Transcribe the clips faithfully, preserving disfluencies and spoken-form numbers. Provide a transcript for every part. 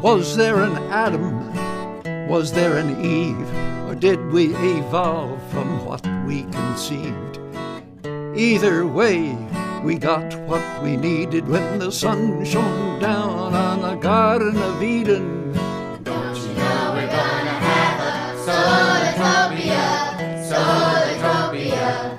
Was there an Adam? Was there an Eve? Or did we evolve from what we conceived? Either way, we got what we needed when the sun shone down on the Garden of Eden. Don't you know we're gonna have a Solartopia, Solartopia,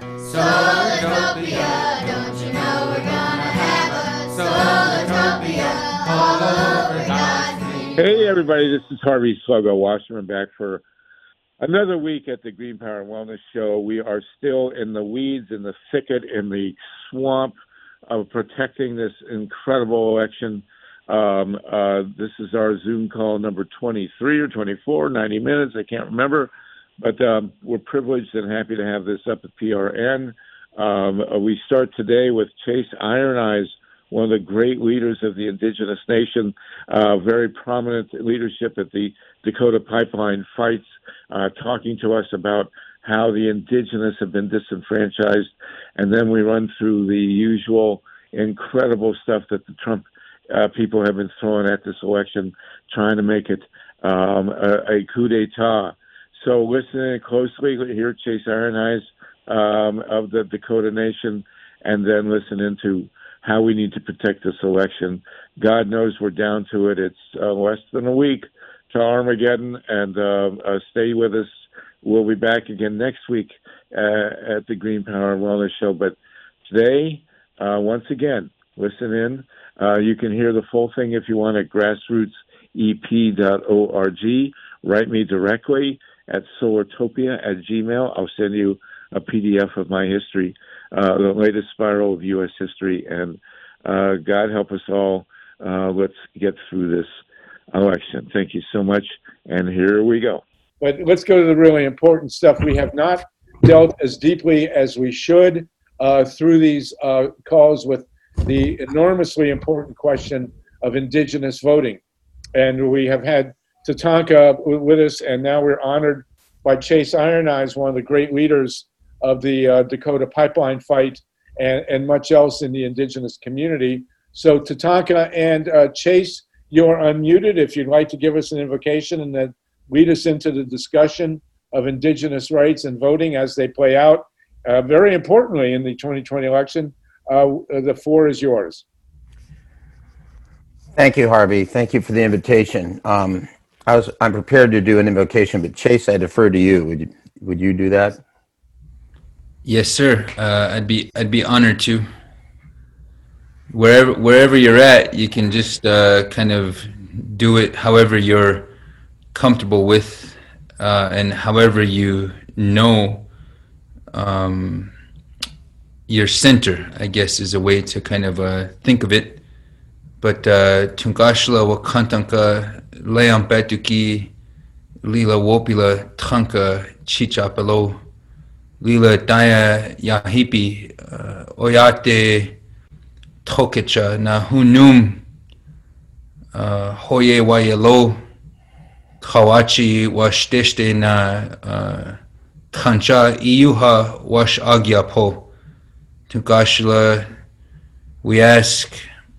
Solartopia. Don't you know we're gonna have a Solartopia all over God's green. Hey everybody, this is Harvey Sluggo, Wasserman, back for another week at the Green Power and Wellness Show. We are still in the weeds, in the thicket, in the swamp of protecting this incredible election. Um, uh, this is our Zoom call number twenty-three or twenty-four, ninety minutes, I can't remember. But um, we're privileged and happy to have this up at P R N. Um, uh, we start today with Chase Iron Eyes, one of the great leaders of the indigenous nation, uh, very prominent leadership at the Dakota Pipeline Fights, uh, talking to us about how the indigenous have been disenfranchised. And then we run through the usual incredible stuff that the Trump uh, people have been throwing at this election, trying to make it um, a, a coup d'etat. So listen closely, hear Chase Iron Eyes um, of the Dakota Nation, and then listen into how we need to protect this election. God knows we're down to it. It's uh, less than a week to Armageddon, and uh, uh, stay with us. We'll be back again next week uh, at the Green Power and Wellness Show. But today, uh, once again, listen in. Uh, you can hear the full thing if you want at grassroots e p dot org. Write me directly at solartopia at gmail. I'll send you a P D F of my history, uh, the latest spiral of U S history. And uh, God help us all. Uh, let's get through this election. Thank you so much. And here we go. But let's go to the really important stuff. We have not dealt as deeply as we should uh, through these uh, calls with the enormously important question of indigenous voting. And we have had Tatanka with us, and now we're honored by Chase Iron Eyes, one of the great leaders of the uh, Dakota Pipeline Fight and, and much else in the indigenous community. So Tatanka and uh, Chase, you're unmuted if you'd like to give us an invocation and then lead us into the discussion of indigenous rights and voting as they play out. Uh, very importantly, in the twenty twenty election, uh, the floor is yours. Thank you, Harvey. Thank you for the invitation. Um, I was, I'm prepared to do an invocation, but Chase, I defer to you. Would you, would you do that? Yes, sir. Uh, I'd be I'd be honored to. Wherever wherever you're at, you can just uh, kind of do it however you're comfortable with, uh, and however you know um, your center, I guess, is a way to kind of uh, think of it. But Tunkashla wakantanka leam betuki lila wopila tranka chichapelo lila daya yahipi oyate tokecha na hunum hoye wayelo Kawachi washteshte na kancha iyuha wash agyapo. Tunkashla, we ask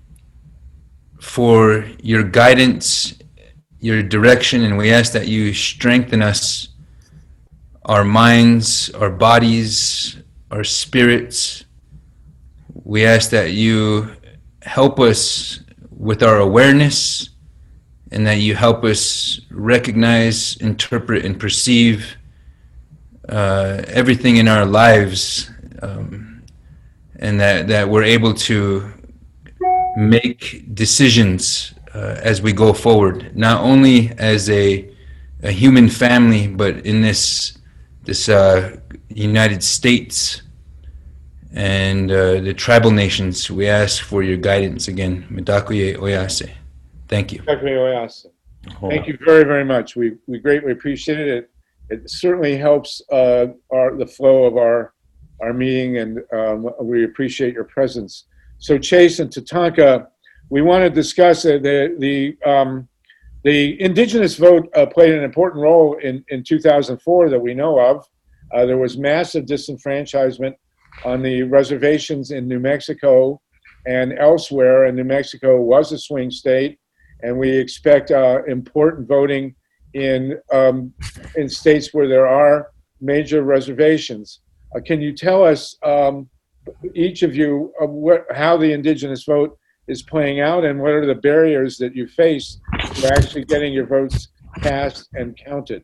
for your guidance, your direction, and we ask that you strengthen us, our minds, our bodies, our spirits. We ask that you help us with our awareness, and that you help us recognize, interpret, and perceive uh, everything in our lives, um, and that, that we're able to make decisions uh, as we go forward, not only as a, a human family, but in this this uh, United States and uh, the tribal nations. We ask for your guidance again. Mitakuye Oyase. Thank you. Thank you very, very much. We we greatly appreciate it. It, it certainly helps uh, our the flow of our our meeting, and um, we appreciate your presence. So Chase and Tatanka, we want to discuss uh, the the um, the indigenous vote uh, played an important role in, in two thousand four that we know of. Uh, there was massive disenfranchisement on the reservations in New Mexico and elsewhere, and New Mexico was a swing state. and we expect uh, important voting in um, in states where there are major reservations. Uh, can you tell us, um, each of you, uh, what, how the indigenous vote is playing out, and what are the barriers that you face to actually getting your votes cast and counted?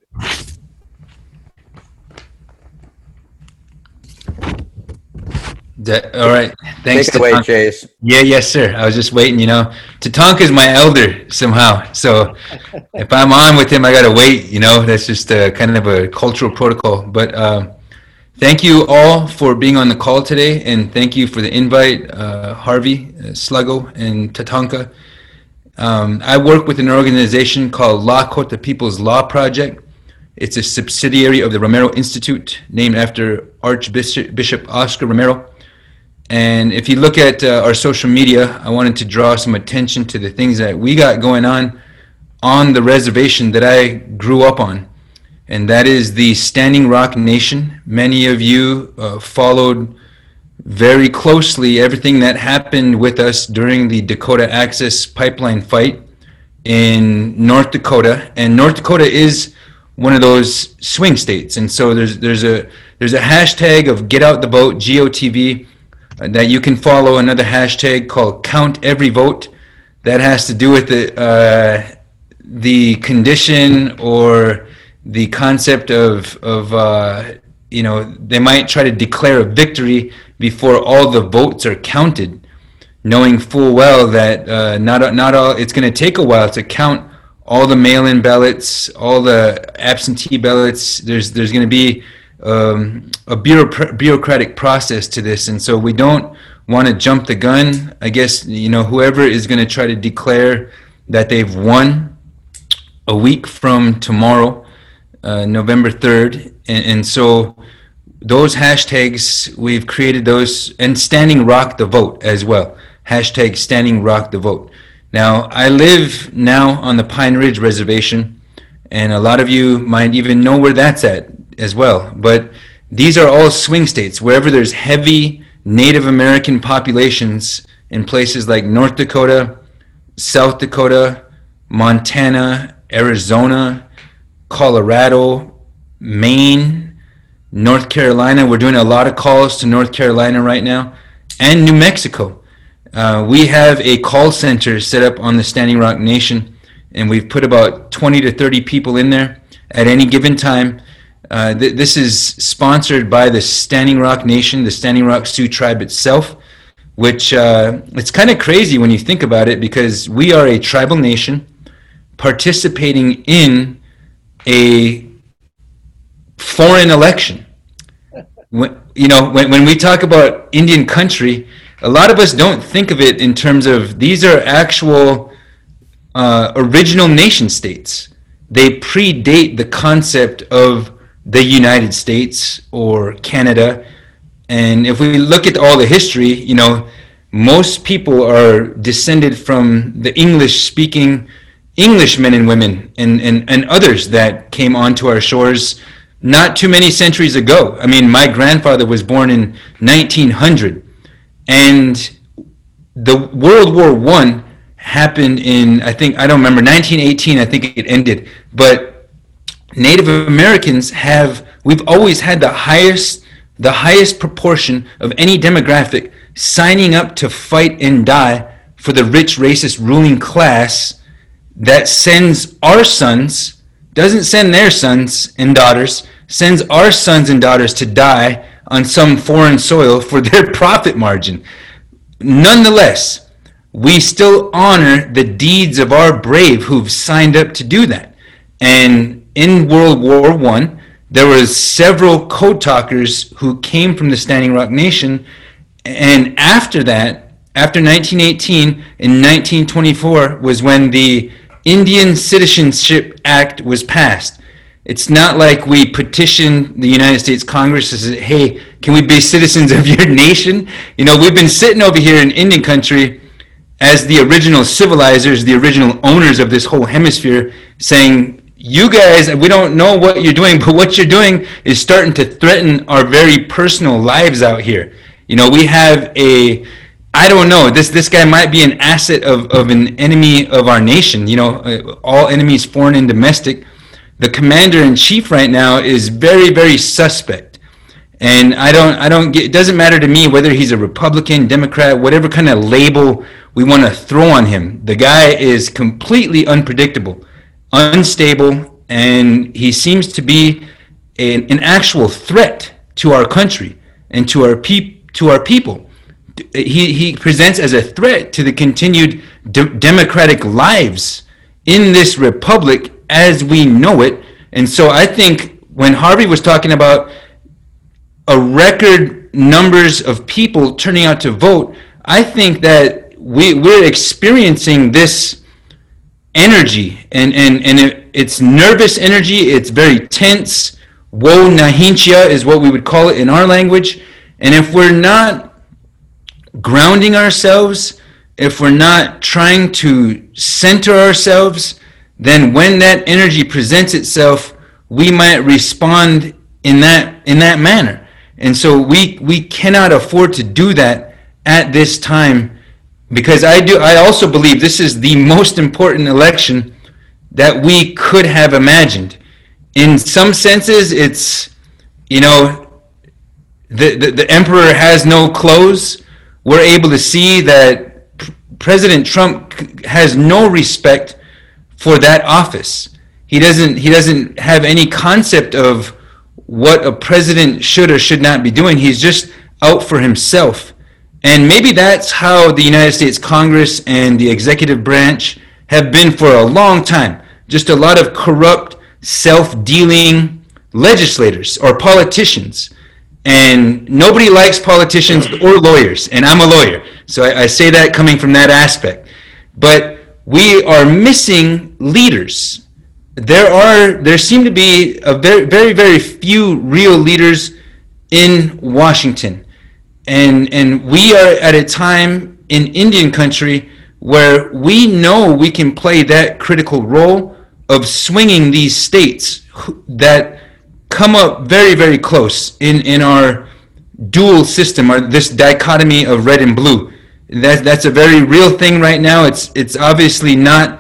That, all right. Thanks. Take it away, Tatanka. Chase. Yeah, yes, sir. I was just waiting, you know. Tatanka is my elder somehow. So if I'm on with him, I got to wait, you know. That's just a, kind of a cultural protocol. But um, thank you all for being on the call today. And thank you for the invite, uh, Harvey, uh, Sluggo, and Tatanka. Um, I work with an organization called Lakota People's Law Project. It's a subsidiary of the Romero Institute, named after Archbishop Bishop Oscar Romero. And if you look at uh, our social media, I wanted to draw some attention to the things that we got going on on the reservation that I grew up on. And that is the Standing Rock Nation. Many of you uh, followed very closely everything that happened with us during the Dakota Access Pipeline fight in North Dakota. And North Dakota is one of those swing states. And so there's there's a there's a hashtag of Get Out the Vote, G O T V, that you can follow. Another hashtag called Count Every Vote. That has to do with the uh, the condition or the concept of of uh, you know, they might try to declare a victory before all the votes are counted, knowing full well that uh, not not all it's going to take a while to count all the mail-in ballots, all the absentee ballots. There's there's going to be um, a bureaucr- bureaucratic process to this, and so we don't want to jump the gun. I guess, you know, whoever is going to try to declare that they've won a week from tomorrow, uh, November third, and, and so those hashtags, we've created those, and Standing Rock the Vote as well. Hashtag Standing Rock the Vote. Now, I live now on the Pine Ridge Reservation, and a lot of you might even know where that's at as well. But these are all swing states. Wherever there's heavy Native American populations in places like North Dakota, South Dakota, Montana, Arizona, Colorado, Maine, North Carolina. We're doing a lot of calls to North Carolina right now, and New Mexico. Uh, we have a call center set up on the Standing Rock Nation, and we've put about twenty to thirty people in there at any given time. Uh, th- this is sponsored by the Standing Rock Nation, the Standing Rock Sioux Tribe itself, which uh, it's kind of crazy when you think about it, because we are a tribal nation participating in a foreign election. When, you know, when, when we talk about Indian country, a lot of us don't think of it in terms of these are actual uh, original nation states. They predate the concept of the United States or Canada. And if we look at all the history, you know, most people are descended from the English-speaking Englishmen and women and, and, and others that came onto our shores not too many centuries ago. I mean, my grandfather was born in nineteen hundred, and the World War One happened in, I think, I don't remember, nineteen eighteen, I think it ended. But Native Americans have, we've always had the highest, the highest proportion of any demographic signing up to fight and die for the rich, racist ruling class that sends our sons, doesn't send their sons and daughters, sends our sons and daughters to die on some foreign soil for their profit margin. Nonetheless, we still honor the deeds of our brave who've signed up to do that. And in World War One, there was several code talkers who came from the Standing Rock Nation, and after that, after nineteen eighteen, in nineteen twenty-four was when the Indian Citizenship Act was passed. It's not like we petitioned the United States Congress to say, hey, can we be citizens of your nation? You know, we've been sitting over here in Indian country as the original civilizers, the original owners of this whole hemisphere, saying, you guys, we don't know what you're doing, but what you're doing is starting to threaten our very personal lives out here. You know, we have a I don't know. This this guy might be an asset of, of an enemy of our nation. You know, uh, all enemies, foreign and domestic. The commander in chief right now is very, very suspect. And I don't, I don't get. It doesn't matter to me whether he's a Republican, Democrat, whatever kind of label we want to throw on him. The guy is completely unpredictable, unstable, and he seems to be an, an actual threat to our country and to our peop, to our people. He he presents as a threat to the continued de- democratic lives in this republic as we know it. And so I think when Harvey was talking about a record numbers of people turning out to vote, I think that we we're experiencing this energy, and and and it, it's nervous energy. It's very tense. Woe nahinchia is what we would call it in our language. And if we're not grounding ourselves, if we're not trying to center ourselves, then when that energy presents itself, we might respond in that in that manner. And so we we cannot afford to do that at this time, because I do I also believe this is the most important election that we could have imagined. In some senses, it's, you know, the the, the emperor has no clothes. We're able to see that P- President Trump has no respect for that office. He doesn't he doesn't have any concept of what a president should or should not be doing. He's just out for himself. And maybe that's how the United States Congress and the executive branch have been for a long time. Just a lot of corrupt, self-dealing legislators or politicians. And nobody likes politicians or lawyers, and I'm a lawyer, so I, I say that coming from that aspect. But we are missing leaders. There are, there seem to be a very, very, very few real leaders in Washington, and and we are at a time in Indian country where we know we can play that critical role of swinging these states that come up very, very close in, in our dual system, or this dichotomy of red and blue. That, that's a very real thing right now. It's it's obviously not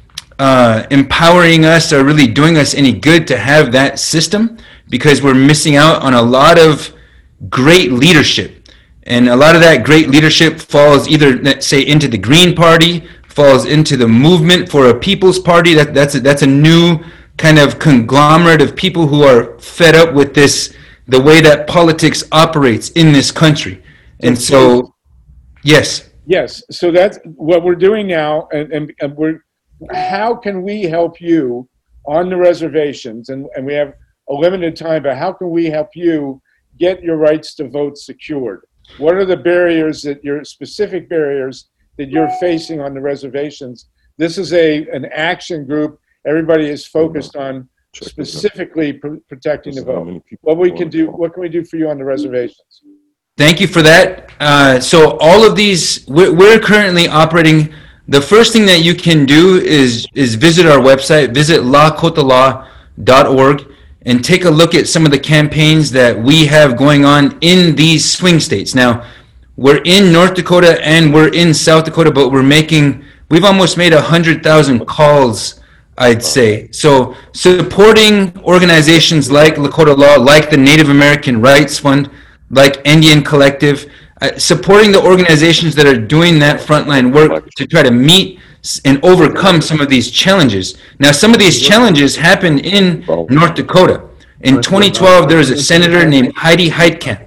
uh, empowering us or really doing us any good to have that system, because we're missing out on a lot of great leadership. And a lot of that great leadership falls either, let's say, into the Green Party, falls into the Movement for a People's Party. That, that's, a, that's a new kind of conglomerate of people who are fed up with this, the way that politics operates in this country. And so, yes. Yes. So that's what we're doing now. And, and, and we're, how can we help you on the reservations? And, and we have a limited time, but how can we help you get your rights to vote secured? What are the barriers that your specific barriers that you're facing on the reservations? This is a, an action group. Everybody is focused on specifically pr- protecting the vote. What we can do, what can we do for you on the reservations? Thank you for that. Uh, so all of these, we're, we're currently operating. The first thing that you can do is is visit our website, visit lakota law dot org, and take a look at some of the campaigns that we have going on in these swing states. Now, we're in North Dakota and we're in South Dakota, but we're making, we've almost made one hundred thousand calls, I'd say. So supporting organizations like Lakota Law, like the Native American Rights Fund, like Indian Collective, uh, supporting the organizations that are doing that frontline work to try to meet and overcome some of these challenges. Now, some of these challenges happen in North Dakota. In twenty twelve, there was a senator named Heidi Heitkamp.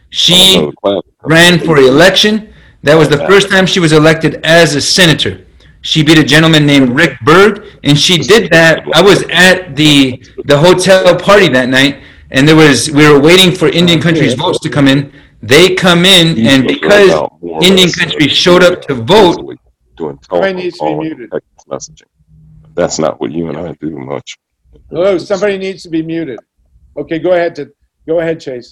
She ran for election. That was the first time she was elected as a senator. She beat a gentleman named Rick Berg, and she did that. I was at the the hotel party that night, and there was we were waiting for Indian Country's votes to come in. They come in, and because Indian Country showed up to vote, doing telephone messaging. That's not what you and I do much. Hello, somebody needs to be muted. Okay, go ahead to go ahead, Chase.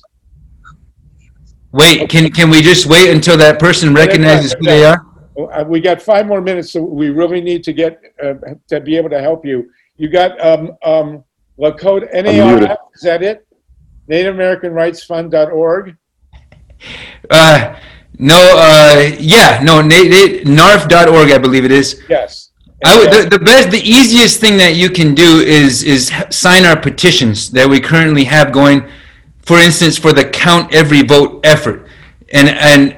Wait, can can we just wait until that person recognizes who they are? We got five more minutes, so we really need to get uh, to be able to help you. You got um, um, Lakota N A R F. Is that it? Native American Rights Fund dot org. Uh, No, uh, yeah, no, N A R F dot org, I believe it is. Yes. I would, the, the best, the easiest thing that you can do is is sign our petitions that we currently have going. For instance, for the Count Every Vote effort, and and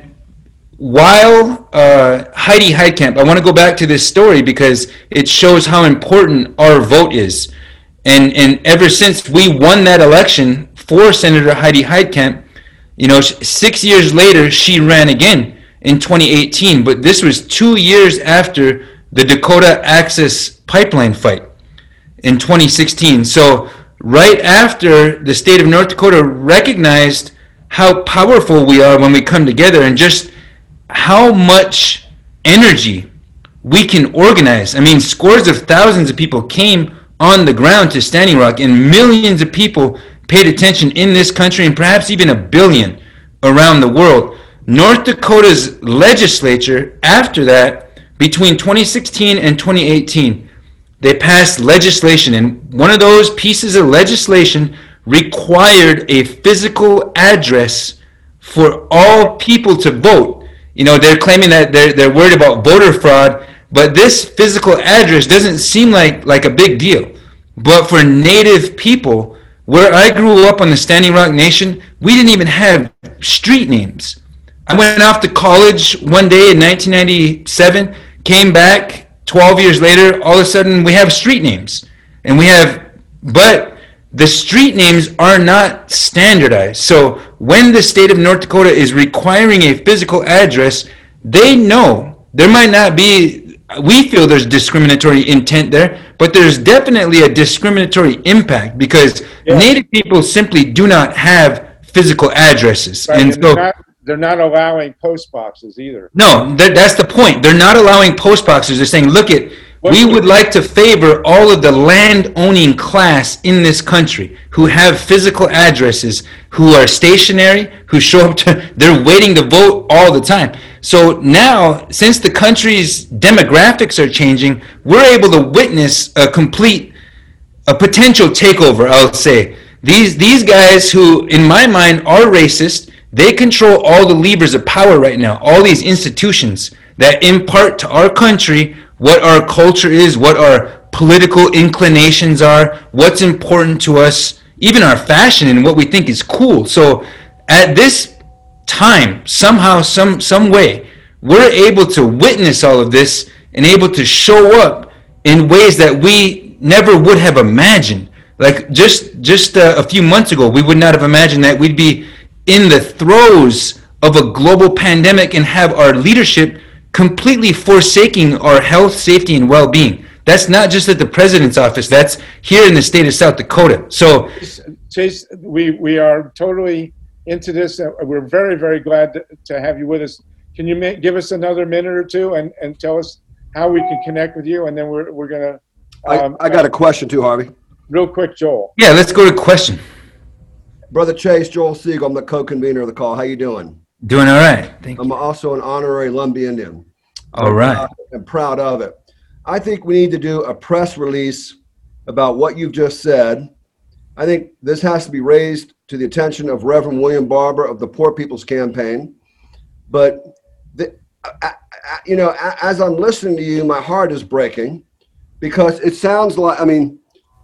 while uh, Heidi Heitkamp, I want to go back to this story because it shows how important our vote is, and and ever since we won that election for Senator Heidi Heitkamp, you know, six years later she ran again in twenty eighteen, but this was two years after the Dakota Access Pipeline fight in twenty sixteen. So right after the state of North Dakota recognized how powerful we are when we come together and just how much energy we can organize. I mean, scores of thousands of people came on the ground to Standing Rock, and millions of people paid attention in this country, and perhaps even a billion around the world. North Dakota's legislature, after that, between twenty sixteen and twenty eighteen, they passed legislation, and one of those pieces of legislation required a physical address for all people to vote. You know, they're claiming that they're, they're worried about voter fraud, but this physical address doesn't seem like, like a big deal. But for Native people, where I grew up on the Standing Rock Nation, we didn't even have street names. I went off to college one day in nineteen ninety-seven, came back twelve years later, all of a sudden we have street names. And we have, but the street names are not standardized. So when the state of North Dakota is requiring a physical address, they know there might not be, we feel there's discriminatory intent there, but there's definitely a discriminatory impact because yeah. Native people simply do not have physical addresses. Right, and, and so they're not, they're not allowing post boxes either. No, that, that's the point. They're not allowing post boxes. They're saying, look, it, we would like to favor all of the land-owning class in this country who have physical addresses, who are stationary, who show up to, they're waiting to vote all the time. So now, since the country's demographics are changing, we're able to witness a complete, a potential takeover, I'll say. These, these guys who, in my mind, are racist, they control all the levers of power right now, all these institutions that impart to our country what our culture is, what our political inclinations are, what's important to us, even our fashion and what we think is cool. So at this time, somehow, some some way, we're able to witness all of this and able to show up in ways that we never would have imagined. Like just, just uh, a few months ago, we would not have imagined that we'd be in the throes of a global pandemic and have our leadership completely forsaking our health, safety, and well-being. That's not just at the president's office. That's here in the state of South Dakota. So, Chase, we, we are totally into this. We're very, very glad to, to have you with us. Can you make, give us another minute or two and, and tell us how we can connect with you? And then we're, we're going to... Um, I, I got a question too, Harvey. Real quick, Joel. Yeah, let's go to question. Brother Chase, Joel Siegel, I'm the co-convener of the call. How you doing? Doing all right. Thank I'm you. also an honorary Lumbee Indian. All right. I'm, I'm proud of it. I think we need to do a press release about what you've just said. I think this has to be raised to the attention of Reverend William Barber of the Poor People's Campaign. But, the, I, I, you know, as I'm listening to you, my heart is breaking because it sounds like, I mean,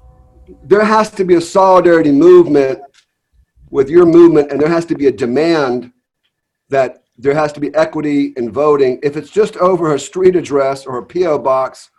there has to be a solidarity movement with your movement, and there has to be a demand that there has to be equity in voting. If it's just over her street address or a P O box,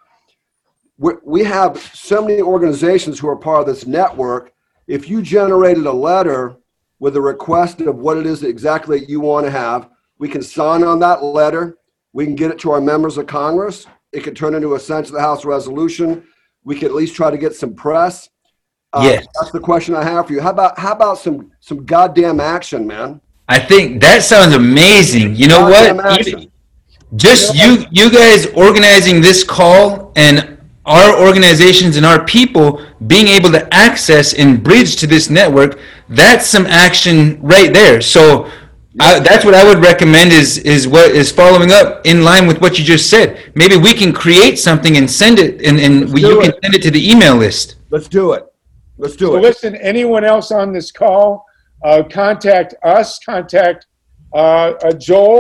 we we have so many organizations who are part of this network. If you generated a letter with a request of what it is exactly you want to have, we can sign on that letter. We can get it to our members of Congress. It could turn into a sense of the House resolution. We could at least try to get some press. Uh, yes. That's the question I have for you. How about how about some some goddamn action, man? I think that sounds amazing. You know Goddamn what? action. Even, just you you guys organizing this call and our organizations and our people being able to access and bridge to this network, that's some action right there. So I, that's what I would recommend is is what is following up in line with what you just said. Maybe we can create something and send it, and, and we, you it. can send it to the email list. Let's do it. Let's do So it. listen, anyone else on this call, uh, contact us, contact uh, uh, Joel,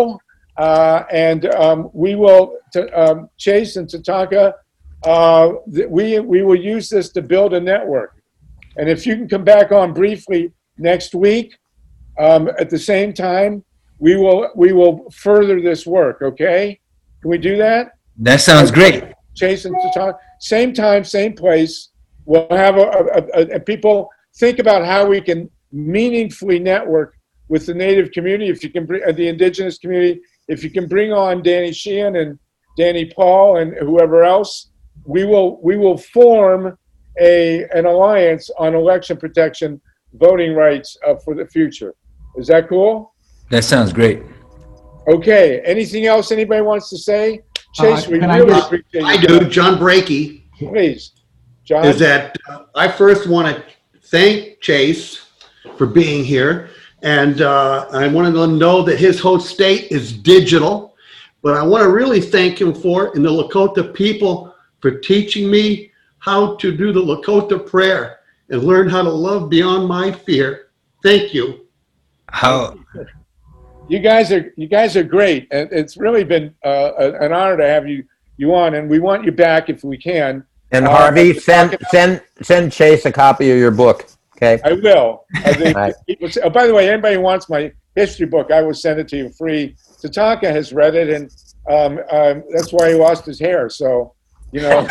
uh, and um, we will, t- um, Chase and Tatanka, uh, th- we, we will use this to build a network. And if you can come back on briefly next week, um, at the same time, we will we will further this work, okay? Can we do that? That sounds great. Chase and Tatanka, same time, same place. We'll have a, a, a, a people think about how we can meaningfully network with the Native community. If you can bring uh, the Indigenous community, if you can bring on Danny Sheehan and Danny Paul and whoever else, we will we will form a an alliance on election protection, voting rights uh, for the future. Is that cool? That sounds great. Okay. Anything else anybody wants to say? Chase, Uh, we can I really just- appreciate I you. do, John Brakey, Please, John. is that uh, I first want to thank Chase for being here. And uh, I wanted to know that his whole state is digital. But I want to really thank him for, and the Lakota people, for teaching me how to do the Lakota prayer and learn how to love beyond my fear. Thank you. How You guys are you guys are great, and it's really been uh, an honor to have you you on, and we want you back if we can. And Uh, Harvey, talk send about- send send Chase a copy of your book. Okay. I will. I think Right. people say- oh, by the way, anybody who wants my history book, I will send it to you free. Tatanka has read it, and um, um, that's why he lost his hair. So, you know.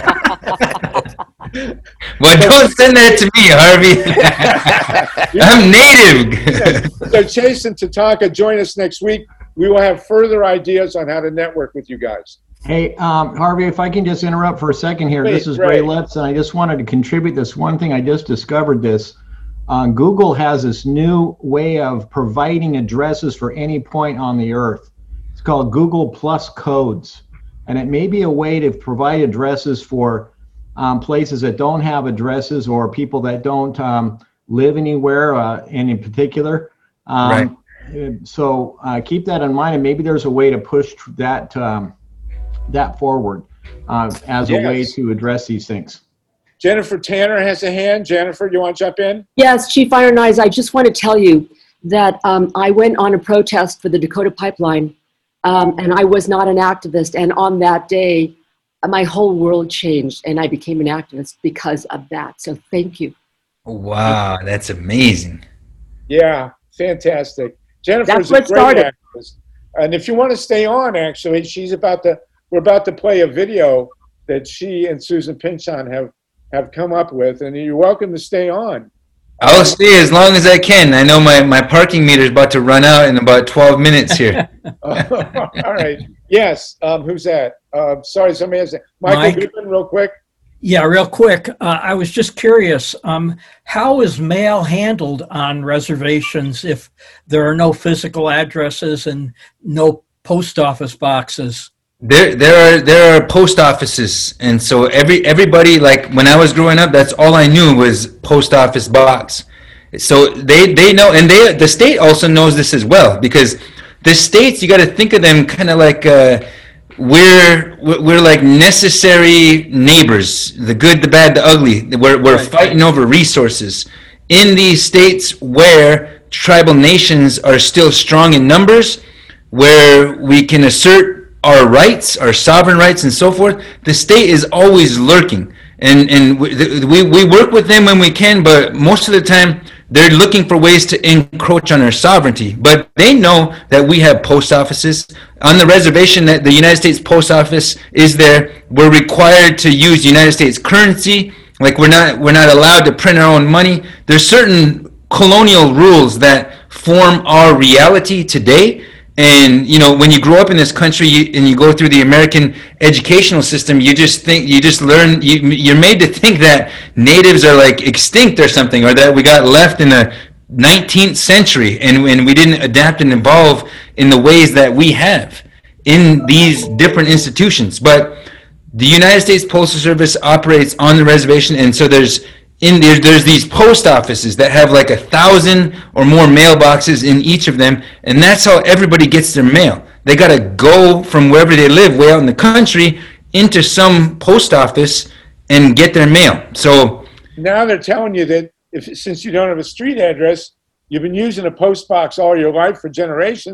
well, don't send that to me, Harvey. I'm native. So Chase and Tatanka, join us next week. We will have further ideas on how to network with you guys. Hey, um, Harvey, if I can just interrupt for a second here. Please, This is Ray. Ray Letts, and I just wanted to contribute this one thing. I just discovered this. Uh, Google has this new way of providing addresses for any point on the earth. It's called Google Plus Codes. And it may be a way to provide addresses for um, places that don't have addresses or people that don't um, live anywhere uh, and in particular. Um, right. So uh, keep that in mind, and maybe there's a way to push that um, that forward uh, as Yes. a way to address these things. Jennifer Tanner has a hand. Jennifer, you want to jump in? Yes, Chief Iron Eyes, I just want to tell you that um, I went on a protest for the Dakota Pipeline, um, and I was not an activist. And on that day, my whole world changed, and I became an activist because of that. So thank you. Wow, that's amazing. Yeah, fantastic. Jennifer's That's what a great started. activist. And if you want to stay on, actually, she's about to, we're about to play a video that she and Susan Pinchon have, have come up with, and you're welcome to stay on. I'll stay as long as I can. I know my, my parking meter is about to run out in about twelve minutes here. All right. Yes. Um, who's that? Uh, sorry, somebody has that. Michael Mike. Goodman, real quick. Yeah, real quick. Uh, I was just curious, um, how is mail handled on reservations if there are no physical addresses and no post office boxes? There, there are there are post offices, and so every everybody, like when I was growing up, that's all I knew was post office box. So they they know, and they the state also knows this as well, because the states, you got to think of them kind of like uh, we're we're like necessary neighbors, the good, the bad, the ugly. We're we're fighting over resources in these states where tribal nations are still strong in numbers, where we can assert our rights, our sovereign rights, and so forth. The state is always lurking, and and we, we we work with them when we can, but most of the time they're looking for ways to encroach on our sovereignty. But they know that we have post offices on the reservation, that the United States Post Office is there. We're required to use United States currency. Like we're not we're not allowed to print our own money. There's certain colonial rules that form our reality today. And, you know, when you grow up in this country you, and you go through the American educational system, you just think, you just learn, you, you're made to think that natives are like extinct or something, or that we got left in the nineteenth century and, and we didn't adapt and evolve in the ways that we have in these different institutions. But the United States Postal Service operates on the reservation, and so there's in there, there's these post offices that have like a thousand or more mailboxes in each of them, and that's how everybody gets their mail. They got to go from wherever they live, way out in the country, into some post office and get their mail. So Now they're telling you that if since you don't have a street address, you've been using a post box all your life for generations,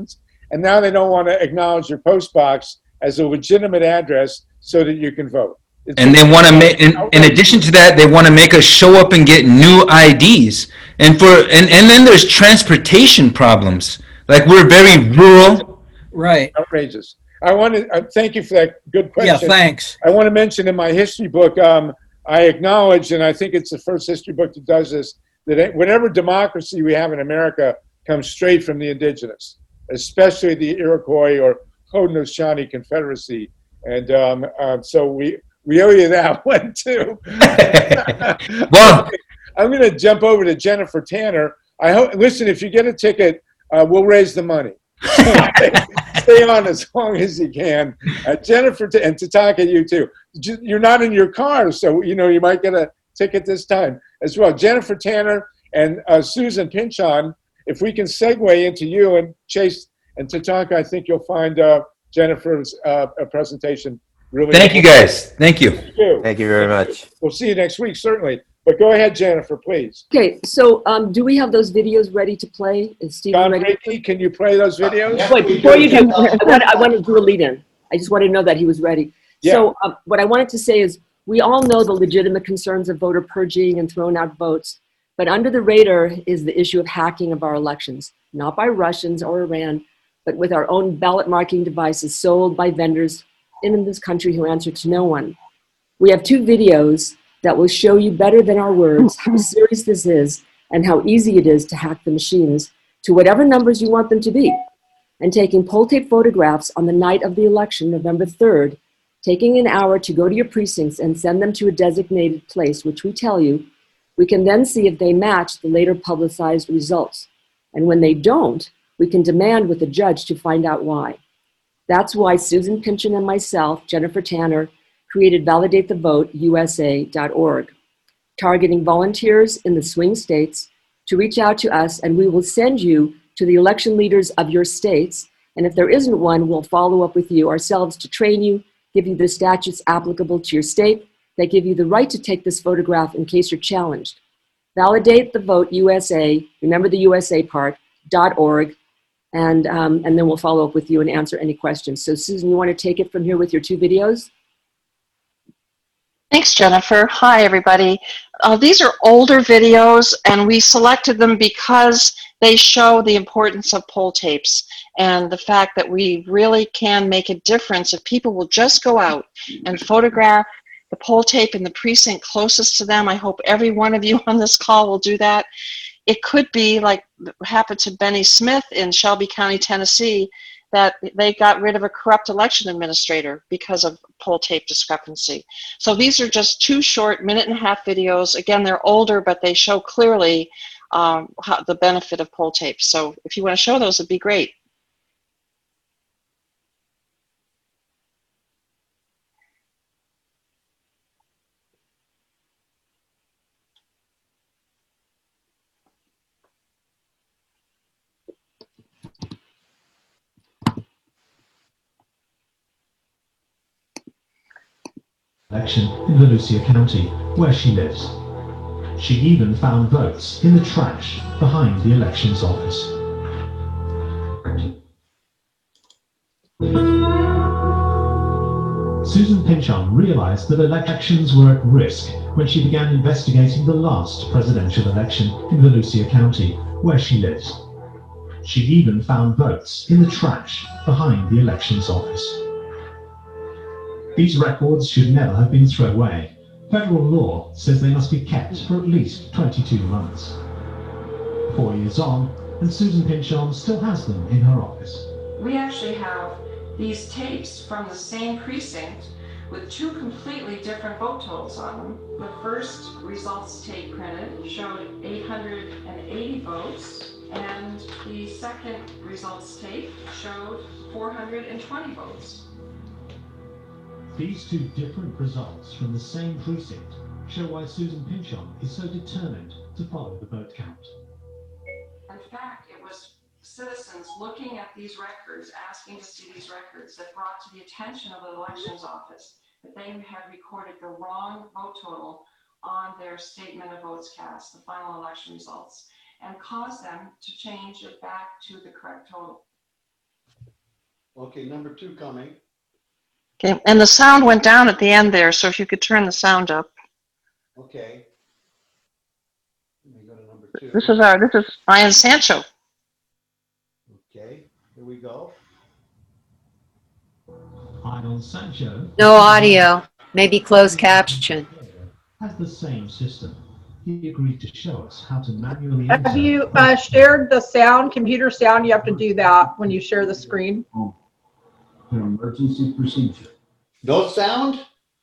and now they don't want to acknowledge your post box as a legitimate address so that you can vote. It's And they want to make, in, in addition to that, they want to make us show up and get new I Ds. And for and, and then there's transportation problems. Like we're very rural. Right. Outrageous. I want to uh, thank you for that good question. Yeah, thanks. I want to mention in my history book, um, I acknowledge, and I think it's the first history book that does this, that whatever democracy we have in America comes straight from the indigenous, especially the Iroquois or Haudenosaunee Confederacy. And um, uh, so we, we owe you that one too. Well, I'm going to jump over to Jennifer Tanner. I hope, listen, if you get a ticket, uh, we'll raise the money. Stay on as long as you can. Uh, Jennifer, and Tatanka, you too. You're not in your car, so you know you might get a ticket this time as well. Jennifer Tanner and uh, Susan Pinchon, if we can segue into you and Chase and Tatanka, I think you'll find uh, Jennifer's uh, presentation really. Thank you, guys. Thank you. Thank you. Thank you very much. We'll see you next week, certainly. But go ahead, Jennifer, please. Okay, so um, do we have those videos ready to play? Is Stephen John ready? Reiki, can you play those videos? Wait, before you do, I want, I want to do a lead in. I just want to know that he was ready. Yeah. So um, what I wanted to say is we all know the legitimate concerns of voter purging and throwing out votes, but under the radar is the issue of hacking of our elections, not by Russians or Iran, but with our own ballot marking devices sold by vendors in this country who answer to no one. We have two videos that will show you better than our words how serious this is and how easy it is to hack the machines to whatever numbers you want them to be. And taking poll tape photographs on the night of the election, November third, taking an hour to go to your precincts and send them to a designated place, which we tell you, we can then see if they match the later publicized results. And when they don't, we can demand with the judge to find out why. That's why Susan Pinchon and myself, Jennifer Tanner, created validate the vote U S A dot org, targeting volunteers in the swing states to reach out to us, and we will send you to the election leaders of your states. And if there isn't one, we'll follow up with you ourselves to train you, give you the statutes applicable to your state that give you the right to take this photograph in case you're challenged. Validate the vote U S A, remember the U S A part, .org, and, um, and then we'll follow up with you and answer any questions. So Susan, you want to take it from here with your two videos? Thanks, Jennifer. Hi, everybody. Uh, these are older videos, and we selected them because they show the importance of poll tapes and the fact that we really can make a difference if people will just go out and photograph the poll tape in the precinct closest to them. I hope every one of you on this call will do that. It could be like happened to Benny Smith in Shelby County, Tennessee, that they got rid of a corrupt election administrator because of poll tape discrepancy. So these are just two short minute and a half videos. Again, they're older, but they show clearly um, how, the benefit of poll tapes. So if you want to show those, it'd be great. Election in Volusia County, where she lives. She even found votes in the trash behind the elections office. Susan Pinchon realized that elections were at risk when she began investigating the last presidential election in Volusia County, where she lives. She even found votes in the trash behind the elections office. These records should never have been thrown away. Federal law says they must be kept for at least twenty-two months. Four years on, and Susan Pinchon still has them in her office. We actually have these tapes from the same precinct with two completely different vote totals on them. The first results tape printed showed eight hundred eighty votes, and the second results tape showed four hundred twenty votes. These two different results from the same precinct show why Susan Pinchon is so determined to follow the vote count. In fact, it was citizens looking at these records, asking to see these records, that brought to the attention of the elections office that they had recorded the wrong vote total on their statement of votes cast, the final election results, and caused them to change it back to the correct total. Okay, number two coming. Okay, and the sound went down at the end there, so if you could turn the sound up. Okay. Let me go to number two. This is our, this is Ian Sancho. Okay, here we go. Ian Sancho. No audio, maybe closed caption. Has the same system. He agreed to show us how to manually Have enter. you uh, shared the sound, computer sound? You have to do that when you share the screen. An emergency procedure. No sound?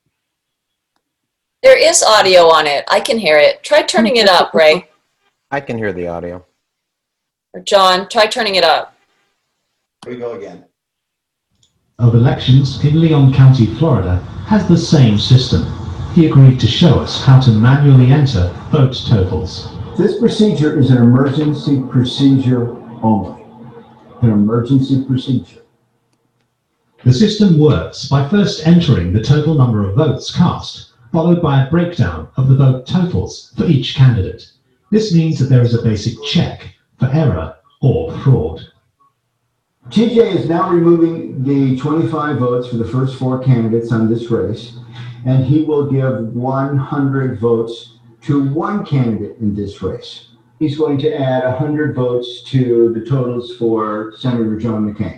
There is audio on it. I can hear it. Try turning it up, Ray. I can hear the audio. Or John, try turning it up. Here we go again. Of elections in Leon County, Florida, has the same system. He agreed to show us how to manually enter vote totals. This procedure is an emergency procedure only. An emergency procedure. The system works by first entering the total number of votes cast, followed by a breakdown of the vote totals for each candidate. This means that there is a basic check for error or fraud. T J is now removing the twenty-five votes for the first four candidates on this race, and he will give one hundred votes to one candidate in this race. He's going to add one hundred votes to the totals for Senator John McCain.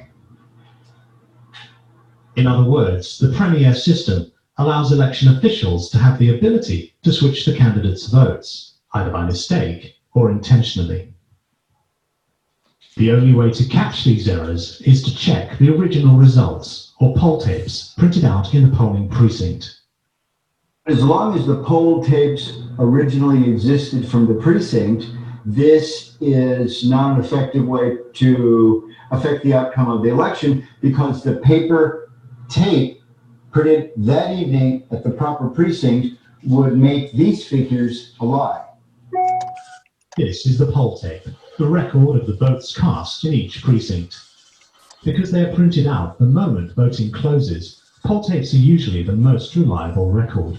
In other words, the Premier system allows election officials to have the ability to switch the candidates' votes, either by mistake or intentionally. The only way to catch these errors is to check the original results or poll tapes printed out in the polling precinct. As long as the poll tapes originally existed from the precinct, this is not an effective way to affect the outcome of the election, because the paper tape printed that evening at the proper precinct would make these figures a lie. This is the poll tape, the record of the votes cast in each precinct. Because they are printed out the moment voting closes, poll tapes are usually the most reliable record.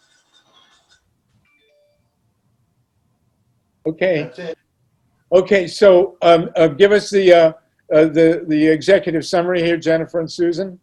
Okay. Okay, so um, uh, give us the, uh, uh, the, the executive summary here, Jennifer and Susan.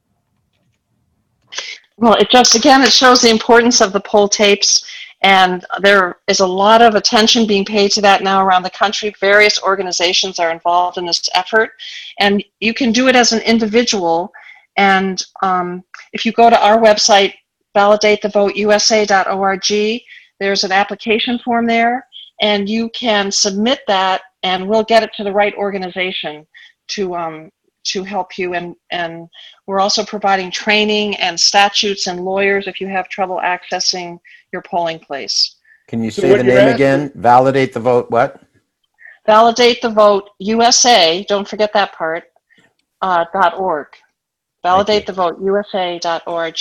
Well, it just, again, it shows the importance of the poll tapes, and there is a lot of attention being paid to that now around the country. Various organizations are involved in this effort, and you can do it as an individual. And um, if you go to our website, validate the vote U S A dot org, there's an application form there, and you can submit that, and we'll get it to the right organization to um, to help you. And, and we're also providing training and statutes and lawyers if you have trouble accessing your polling place. Can you So say what the you're name asking- again? Validate the vote, what? Validate the vote U S A, don't forget that part, uh, dot org. Validate the vote U S A dot org.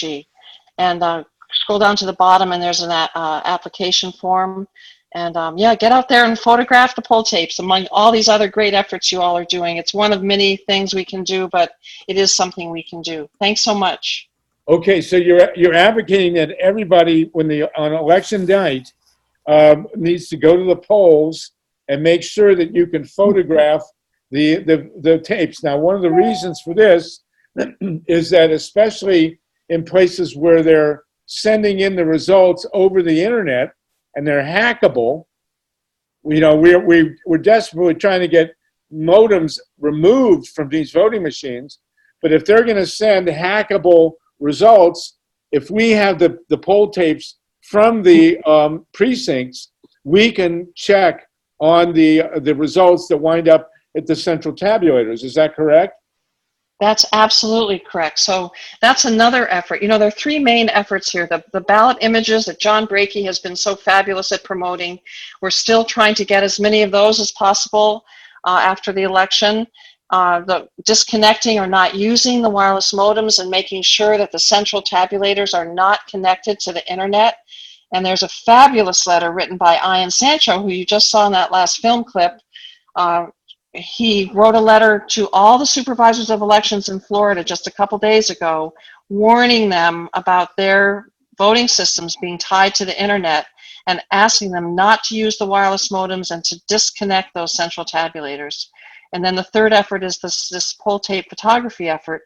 And uh, scroll down to the bottom, and there's an uh, application form. And um, yeah, get out there and photograph the poll tapes among all these other great efforts you all are doing. It's one of many things we can do, but it is something we can do. Thanks so much. Okay, so you're you're advocating that everybody, when the on election night, um, needs to go to the polls and make sure that you can photograph the, the the tapes. Now, one of the reasons for this is that, especially in places where they're sending in the results over the internet and they're hackable, you know, we're we, we're desperately trying to get modems removed from these voting machines. But if they're going to send hackable results, if we have the, the poll tapes from the um, precincts, we can check on the the results that wind up at the central tabulators. Is that correct? That's absolutely correct. So that's another effort. You know, there are three main efforts here. The, the ballot images that John Brakey has been so fabulous at promoting. We're still trying to get as many of those as possible uh, after the election. Uh, the disconnecting or not using the wireless modems and making sure that the central tabulators are not connected to the internet. And there's a fabulous letter written by Ian Sancho, who you just saw in that last film clip. Uh, he wrote a letter to all the supervisors of elections in Florida just a couple days ago, warning them about their voting systems being tied to the internet and asking them not to use the wireless modems and to disconnect those central tabulators. And then the third effort is this, this poll tape photography effort.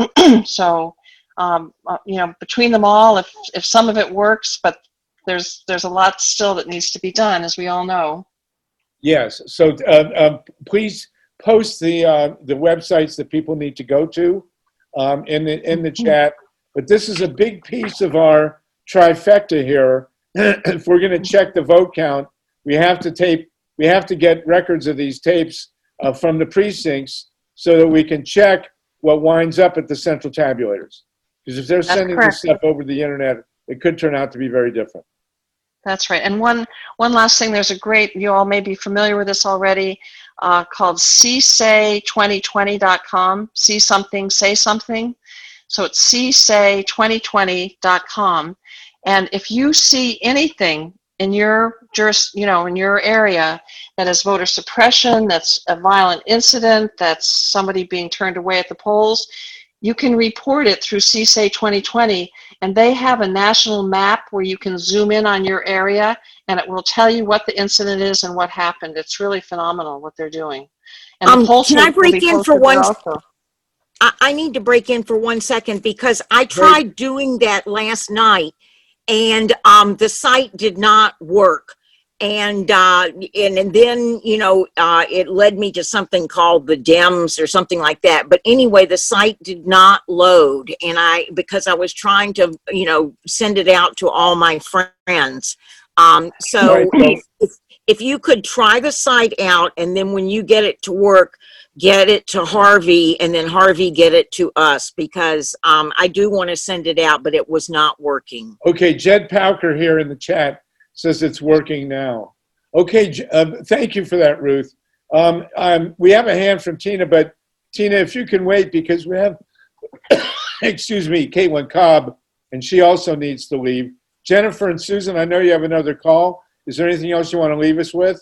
So, um, uh, you know, between them all, if, if some of it works, but there's, there's a lot still that needs to be done, as we all know. Yes. So uh, uh, please post the uh, the websites that people need to go to um, in the in the chat. But this is a big piece of our trifecta here. If we're going to check the vote count, we have to tape. We have to get records of these tapes uh, from the precincts so that we can check what winds up at the central tabulators. Because if they're That's sending correct. this stuff over the internet, it could turn out to be very different. That's right. And one one last thing, there's a great, you all may be familiar with this already, uh, called c say twenty twenty dot com. See something, say something. So it's c say twenty twenty dot com. And if you see anything in your juris, you know, in your area that is voter suppression, that's a violent incident, that's somebody being turned away at the polls, you can report it through c say twenty twenty, and they have a national map where you can zoom in on your area and it will tell you what the incident is and what happened. It's really phenomenal what they're doing. And Um, the poll can I tape will break be in for posted there one? also. I, I need to break in for one second because I tried doing that last night, and um, the site did not work. And, uh, and and then, you know, uh, it led me to something called the Dems or something like that. But anyway, the site did not load. And I, because I was trying to, you know, send it out to all my friends. Um, so Right, well- if, if, if you could try the site out, and then when you get it to work, get it to Harvey, and then Harvey get it to us, because um, I do want to send it out, but it was not working. Okay, Jed Pauker here in the chat says it's working now. Okay, J- uh, thank you for that, Ruth. Um, um, we have a hand from Tina, but Tina, if you can wait, because we have, excuse me, Caitlin Cobb, and she also needs to leave. Jennifer and Susan, I know you have another call. Is there anything else you want to leave us with?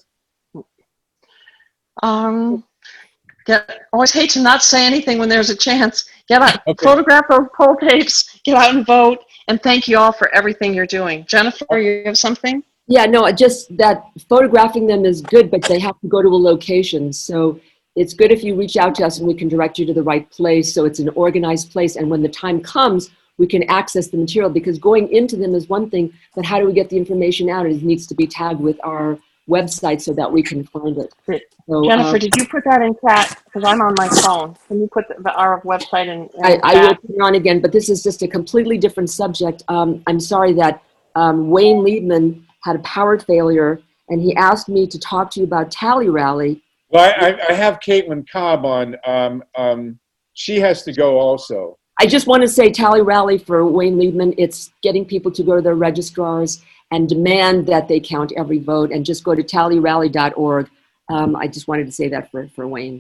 Um, get, always hate to not say anything when there's a chance. Get out, Okay. photograph those poll tapes, get out and vote, and thank you all for everything you're doing. Jennifer, you have something? Yeah, no, just that photographing them is good, but they have to go to a location. So it's good if you reach out to us and we can direct you to the right place. So it's an organized place. And when the time comes, we can access the material, because going into them is one thing, but how do we get the information out? It needs to be tagged with our website so that we can find it. So, Jennifer, uh, did you put that in chat? Because I'm on my phone. Can you put the, the, our website in, in I, I will chat? put it on again, but this is just a completely different subject. Um, I'm sorry that um, Wayne Liebman had a power failure, and he asked me to talk to you about Tally Rally. Well, I, I- I have Caitlin Cobb on. Um, um, she has to go also. I just want to say Tally Rally for Wayne Liebman, it's getting people to go to their registrars and demand that they count every vote, and just go to tally rally dot org. Um, I just wanted to say that for, for Wayne.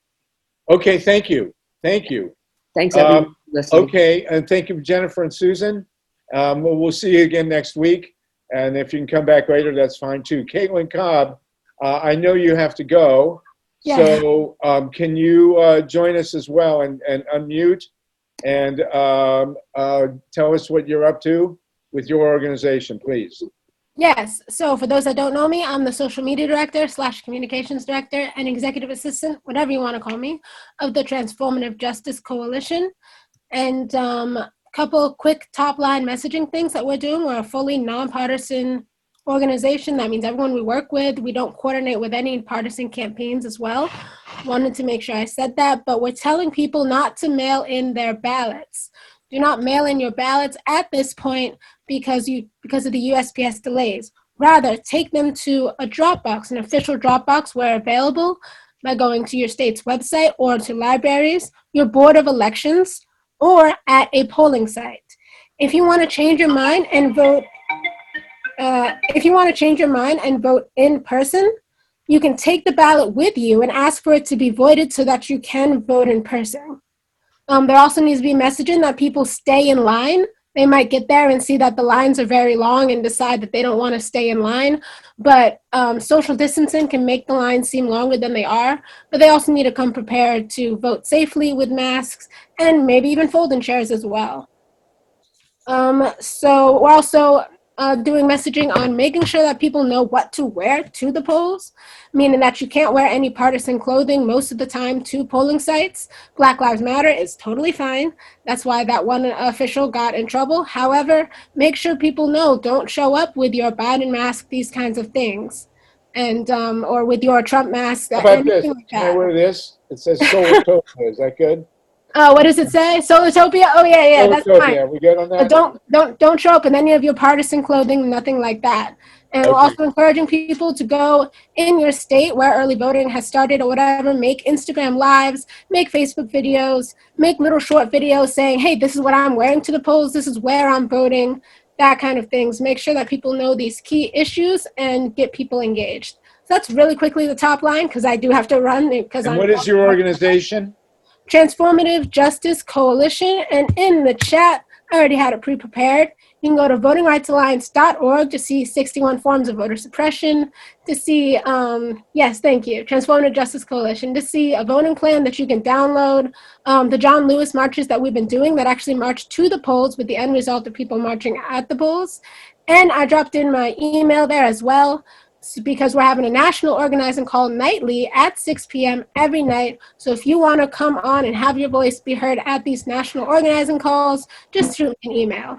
Okay, thank you. Thank you. Thanks, everyone, Um, for listening. Okay, and thank you, Jennifer and Susan. Um, we'll, we'll see you again next week. And if you can come back later, that's fine too. Caitlin Cobb, uh, I know you have to go. Yeah. So um, can you uh, join us as well and, and unmute and um, uh, tell us what you're up to with your organization, please? Yes. So for those that don't know me, I'm the social media director slash communications director and executive assistant, whatever you want to call me, of the Transformative Justice Coalition. And um, a couple quick top line messaging things that we're doing. We're a fully nonpartisan organization. That means everyone we work with, we don't coordinate with any partisan campaigns as well. Wanted to make sure I said that, but we're telling people not to mail in their ballots. Do not mail in your ballots at this point because you because of the U S P S delays. Rather, take them to a Dropbox, an official Dropbox where available, by going to your state's website or to libraries, your board of elections, or at a polling site. If you want to change your mind and vote, uh, if you want to change your mind and vote in person, you can take the ballot with you and ask for it to be voided so that you can vote in person. Um, there also needs to be messaging that people stay in line. They might get there and see that the lines are very long and decide that they don't want to stay in line. But um, social distancing can make the lines seem longer than they are. But they also need to come prepared to vote safely with masks and maybe even folding chairs as well. Um, so we're also uh, doing messaging on making sure that people know what to wear to the polls, meaning that you can't wear any partisan clothing most of the time to polling sites. Black Lives Matter is totally fine. That's why that one official got in trouble. However, make sure people know, don't show up with your Biden mask, these kinds of things. And um, or with your Trump mask. How about this? Like Can I wear this? It says Solartopia. Is that good? Oh, what does it say? Solartopia? Oh yeah, yeah, that's fine. Solartopia. We good on that? But don't don't don't show up in any of your partisan clothing, nothing like that. And we're Okay. also encouraging people to go in your state where early voting has started or whatever, make Instagram lives, make Facebook videos, make little short videos saying, hey, this is what I'm wearing to the polls, this is where I'm voting, that kind of things. Make sure that people know these key issues and get people engaged. So that's really quickly the top line, because I do have to run. Because And I'm what is your organization? Transformative Justice Coalition. And in the chat, I already had it pre-prepared. You can go to voting rights alliance dot org to see sixty-one forms of voter suppression, to see, um, yes, thank you, Transformative Justice Coalition, to see a voting plan that you can download, um, the John Lewis marches that we've been doing that actually march to the polls with the end result of people marching at the polls. And I dropped in my email there as well, because we're having a national organizing call nightly at six p.m. every night. So if you want to come on and have your voice be heard at these national organizing calls, just shoot me an email.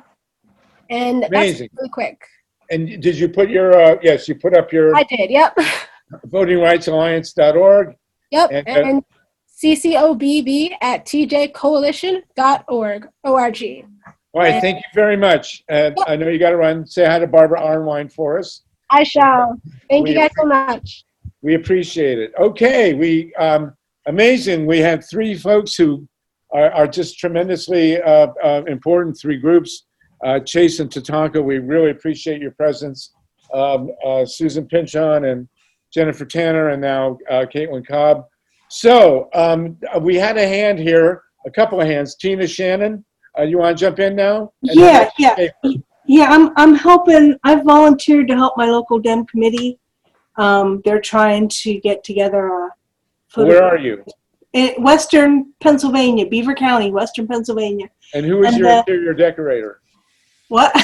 And Amazing. that's really quick. And did you put your, uh, yes, you put up your I did, yep. voting rights alliance dot org. Yep, And, and, uh, C C O B B at T J coalition dot org, O R G. All right, thank you very much. And I know you got to run. Say hi to Barbara Arnwine for us. I shall. Thank you We- guys so much. We appreciate it. Okay, we um, amazing. We had three folks who are, are just tremendously uh, uh, important. Three groups. Uh, Chase and Tatanka, we really appreciate your presence. Um, uh, Susan Pinchon and Jennifer Tanner, and now uh, Caitlin Cobb. So um, we had a hand here, a couple of hands. Tina Shannon, uh, you want to jump in now? And Yeah, then- yeah. Yeah, I'm I'm helping. I've volunteered to help my local Dem committee. Um, they're trying to get together a. Where are you? In Western Pennsylvania, Beaver County, Western Pennsylvania. And who is And, your uh, interior decorator? What?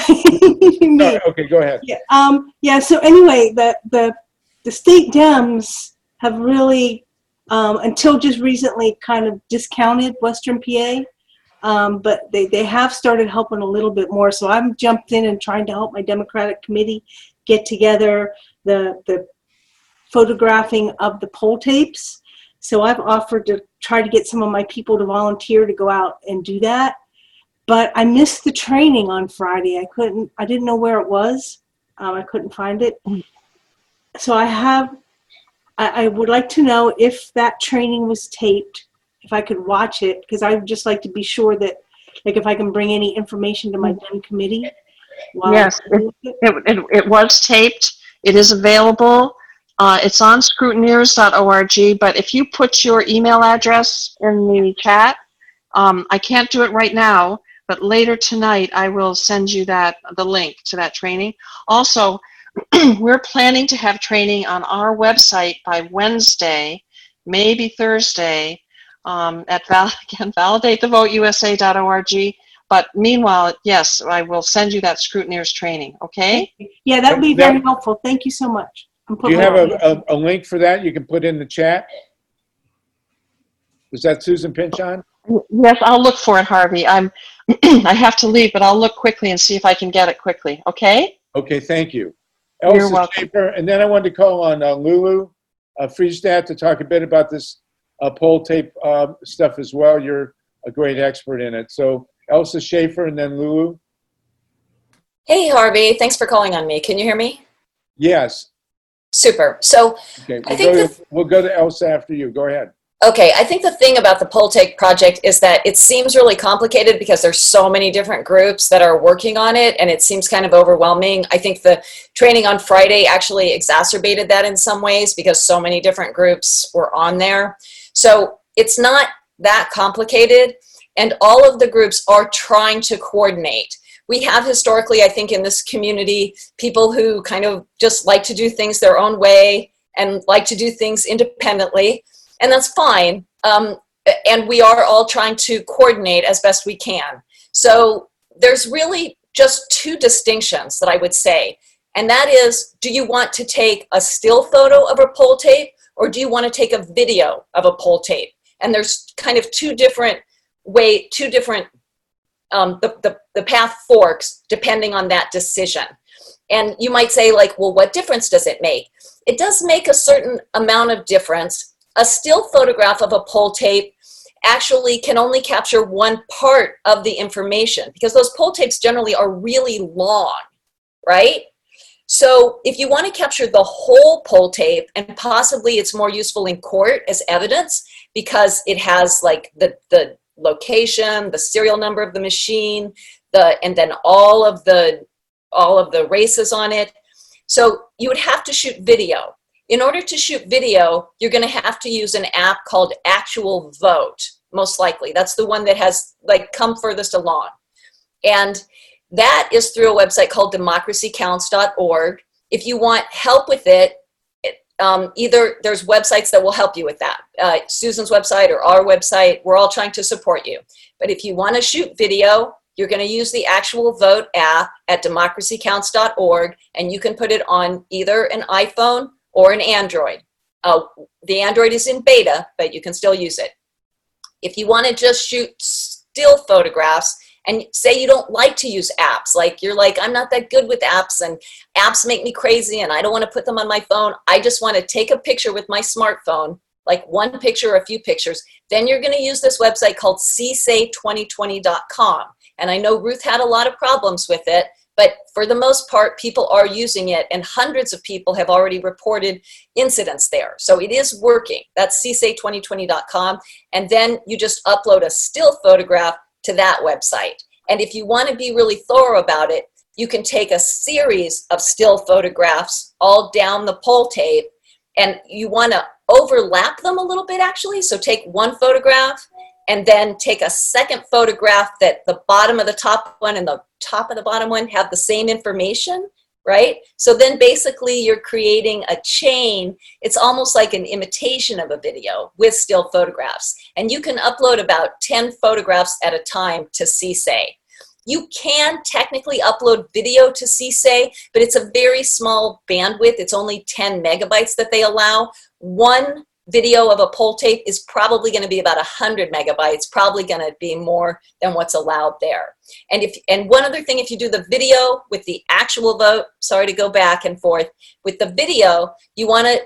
No, okay, go ahead. Yeah. Um. Yeah. So anyway, the the the state Dems have really, um, until just recently, kind of discounted Western P A. Um, but they, they have started helping a little bit more. So I'm jumped in and trying to help my Democratic committee get together the the photographing of the poll tapes. So I've offered to try to get some of my people to volunteer to go out and do that. But I missed the training on Friday. I couldn't, I didn't know where it was. Um, I couldn't find it. So I have, I, I would like to know if that training was taped, if I could watch it, because I would just like to be sure that, like, if I can bring any information to my Dem committee. while Yes, I'm it, doing it, it, it was taped. It is available. Uh, it's on scrutineers dot org, but if you put your email address in the chat, um, I can't do it right now, but later tonight I will send you that the link to that training. Also, we're planning to have training on our website by Wednesday, maybe Thursday, um, at val again, validate the vote U S A dot org. But meanwhile, yes, I will send you that scrutineers training, okay? Yeah, that would be That- very helpful. Thank you so much. I'm Do you putting have it on. a, a, a link for that you can put in the chat? Was that Susan Pinchon? Yes, I'll look for it, Harvey. I'm, I have to leave, but I'll look quickly and see if I can get it quickly, okay? Okay, thank you. You're Elsa welcome. Schaefer, and then I wanted to call on uh, Lulu uh, Friestadt to talk a bit about this uh, poll tape uh, stuff as well. You're a great expert in it. So Elsa Schaefer and then Lulu. Hey, Harvey. Thanks for calling on me. Can you hear me? Yes. Super. So, Okay, I we'll, think go the- to, we'll go to Elsa after you. Go ahead. okay, I think the thing about the Poll Take project is that it seems really complicated because there's so many different groups that are working on it, and it seems kind of overwhelming. I think the training on Friday actually exacerbated that in some ways because so many different groups were on there. So it's not that complicated, and all of the groups are trying to coordinate. We have historically, I think, in this community, people who kind of just like to do things their own way and like to do things independently, and that's fine. Um, and we are all trying to coordinate as best we can. So there's really just two distinctions that I would say. And that is, do you want to take a still photo of a poll tape, or do you want to take a video of a poll tape? And there's kind of two different way, two different, um, the, the, the path forks depending on that decision. And you might say, like, well, what difference does it make? It does make a certain amount of difference. A still photograph of a poll tape actually can only capture one part of the information, because those poll tapes generally are really long, right? So if you want to capture the whole poll tape, and possibly it's more useful in court as evidence because it has like the, the location, the serial number of the machine, the, and then all of the, all of the races on it. So you would have to shoot video. In order to shoot video, you're going to have to use an app called Actual Vote, most likely. That's the one that has like come furthest along. And that is through a website called democracy counts dot org. If you want help with it, um, either there's websites that will help you with that. Uh, Susan's website or our website, we're all trying to support you. But if you want to shoot video, you're going to use the Actual Vote app at democracy counts dot org, and you can put it on either an iPhone or an Android. Uh, the Android is in beta, but you can still use it. If you want to just shoot still photographs, and say you don't like to use apps, like you're like, I'm not that good with apps, and apps make me crazy, and I don't want to put them on my phone. I just want to take a picture with my smartphone, like one picture or a few pictures. Then you're going to use this website called C S A twenty twenty dot com. And I know Ruth had a lot of problems with it, but for the most part, people are using it, and hundreds of people have already reported incidents there. So it is working. That's C S A twenty twenty dot com. And then you just upload a still photograph to that website. And if you want to be really thorough about it, you can take a series of still photographs all down the poll tape, and you want to overlap them a little bit, actually. So take one photograph and then take a second photograph that the bottom of the top one and the top of the bottom one have the same information, right? So then basically you're creating a chain. It's almost like an imitation of a video with still photographs. And you can upload about ten photographs at a time to C S A. You can technically upload video to C S A, but it's a very small bandwidth. It's only ten megabytes that they allow. One video of a poll tape is probably going to be about one hundred megabytes, probably going to be more than what's allowed there. And if and one other thing, if you do the video with the Actual Vote, sorry to go back and forth, with the video, you want to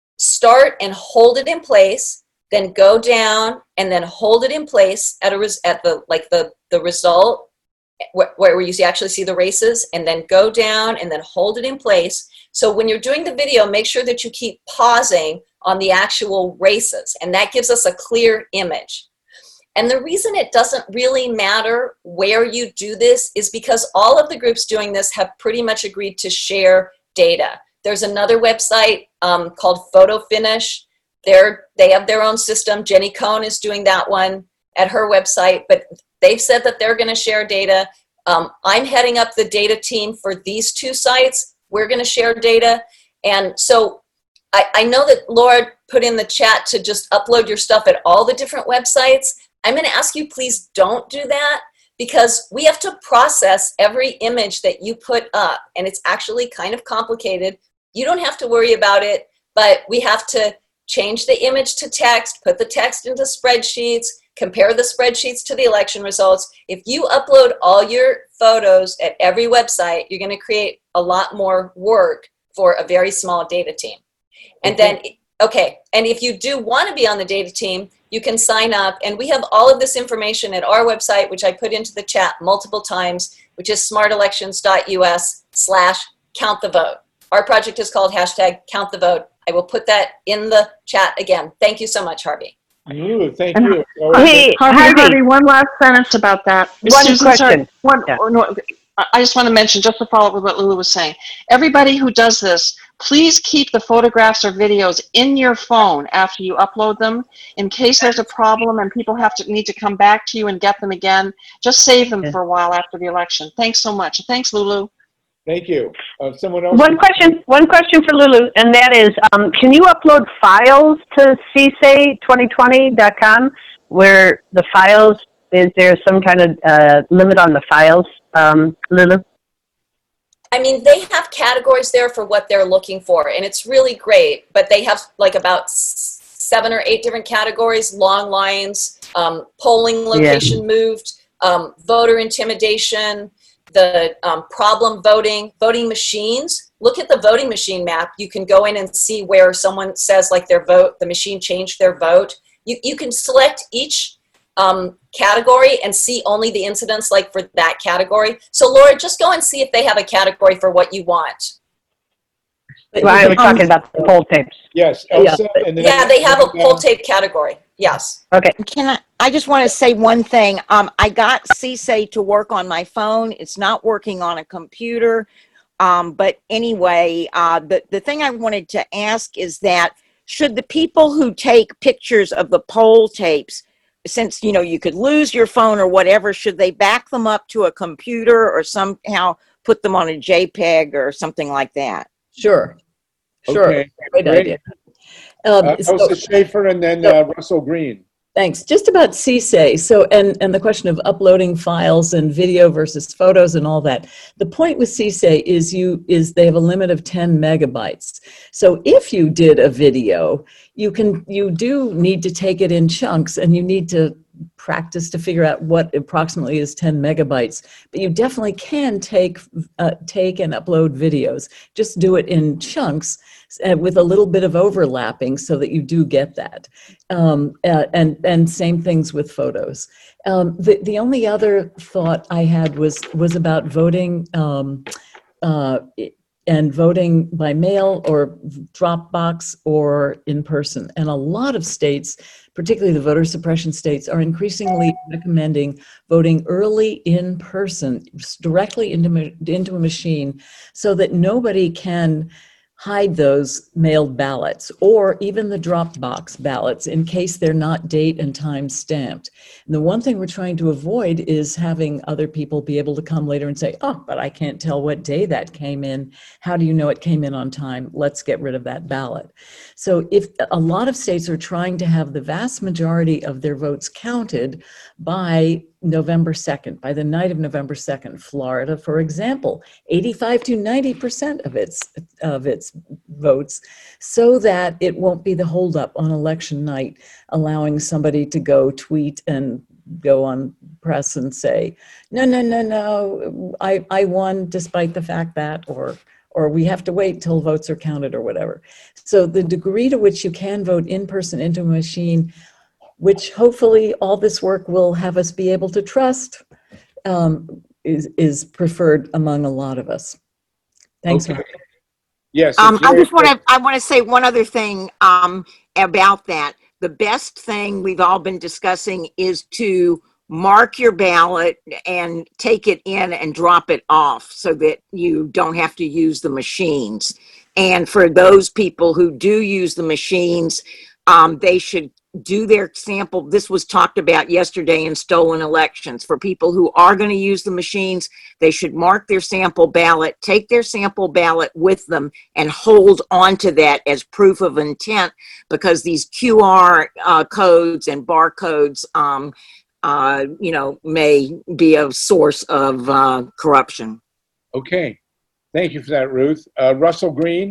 start and hold it in place, then go down and then hold it in place at a res, at the like the the result where, where you see, actually see the races, and then go down and then hold it in place. So when you're doing the video, make sure that you keep pausing on the actual races, and that gives us a clear image. And the reason it doesn't really matter where you do this is because all of the groups doing this have pretty much agreed to share data. There's another website um, called Photo Finish. They're, they have their own system. Jenny Cohn is doing that one at her website, but they've said that they're going to share data. Um, I'm heading up the data team for these two sites. We're going to share data. And so I, I know that Laura put in the chat to just upload your stuff at all the different websites. I'm going to ask you, please don't do that, because we have to process every image that you put up, and it's actually kind of complicated. You don't have to worry about it, but we have to change the image to text, put the text into spreadsheets, compare the spreadsheets to the election results. If you upload all your photos at every website, you're going to create a lot more work for a very small data team. And then, okay, and if you do want to be on the data team, you can sign up, and we have all of this information at our website, which I put into the chat multiple times, which is smartelections dot U S slash count the vote. Our project is called hashtag count the vote. I will put that in the chat again. Thank you so much, Harvey. You, thank And- you. Hey, Harvey, Harvey. Harvey, one last sentence about that. One Susan, question. sorry, one, Yeah. or no, I- I just want to mention, just to follow up with what Lulu was saying, everybody who does this, please keep the photographs or videos in your phone after you upload them, in case there's a problem and people have to need to come back to you and get them again. Just save them for a while after the election. Thanks so much. Thanks, Lulu. Thank you. Uh, someone else? One question, one question for Lulu, and that is, um, can you upload files to C S A twenty twenty dot com where the files is there some kind of uh, limit on the files, um, Lulu? I mean, they have categories there for what they're looking for, and it's really great, but they have like about s- seven or eight different categories: long lines, um, polling location yeah. moved, um, voter intimidation, the um, problem voting, voting machines. Look at the voting machine map. You can go in and see where someone says like their vote, the machine changed their vote. You, you can select each um, category and see only the incidents like for that category. So Laura, just go and see if they have a category for what you want. Well, I was talking about the poll tapes. Yes, Elsa, yeah, and then yeah they have a poll tape category. Yes. Okay. Can I, I just want to say one thing. Um, I got C S A to work on my phone. It's not working on a computer. Um, but anyway, uh, the, the thing I wanted to ask is that should the people who take pictures of the poll tapes, since, you know, you could lose your phone or whatever, should they back them up to a computer or somehow put them on a JPEG or something like that? Sure. Sure. Okay. Great, Great. idea. Um, Uh, so- Elsa Schaefer and then uh, Russell Green. Thanks. Just about C S A. So, and, and the question of uploading files and video versus photos and all that. The point with C S A is you is they have a limit of ten megabytes. So if you did a video, you can you do need to take it in chunks, and you need to practice to figure out what approximately is ten megabytes. But you definitely can take uh, take and upload videos. Just do it in chunks uh, with a little bit of overlapping so that you do get that. Um, uh, and and same things with photos. Um, the the only other thought I had was was about voting um, uh, and voting by mail or drop box or in person. And a lot of states, particularly the voter suppression states, are increasingly recommending voting early in person, directly into into a machine, so that nobody can hide those mailed ballots or even the drop box ballots in case they're not date and time stamped. And the one thing we're trying to avoid is having other people be able to come later and say, oh, but I can't tell what day that came in. How do you know it came in on time? Let's get rid of that ballot. So if a lot of states are trying to have the vast majority of their votes counted by November second, by the night of November second, Florida, for example, eighty-five to ninety percent of its of its votes, so that it won't be the holdup on election night, allowing somebody to go tweet and go on press and say, no, no, no, no, I, I won despite the fact that, or or we have to wait till votes are counted or whatever. So the degree to which you can vote in person into a machine, which hopefully all this work will have us be able to trust, um, is, is preferred among a lot of us. Thanks. Okay. Yes. Um, I just want to, I want to say one other thing um, about that. The best thing we've all been discussing is to mark your ballot and take it in and drop it off so that you don't have to use the machines. And for those people who do use the machines, um, they should do their sample. This was talked about yesterday in stolen elections. For people who are going to use the machines, they should mark their sample ballot, take their sample ballot with them, and hold on to that as proof of intent, because these Q R uh, codes and barcodes, um, uh, you know, may be a source of uh, corruption. Okay. Thank you for that, Ruth. Uh, Russell Green.